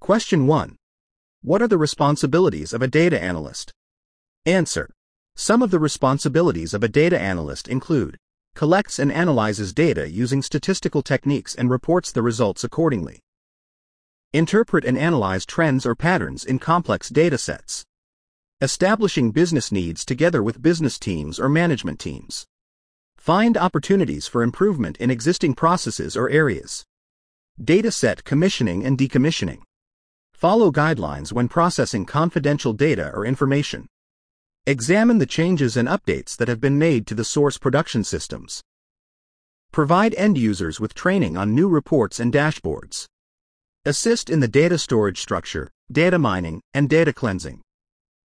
Question 1. What are the responsibilities of a data analyst? Answer. Some of the responsibilities of a data analyst include: collects and analyzes data using statistical techniques and reports the results accordingly. Interpret and analyze trends or patterns in complex data sets. Establishing business needs together with business teams or management teams. Find opportunities for improvement in existing processes or areas. Data set commissioning and decommissioning. Follow guidelines when processing confidential data or information. Examine the changes and updates that have been made to the source production systems. Provide end users with training on new reports and dashboards. Assist in the data storage structure, data mining, and data cleansing.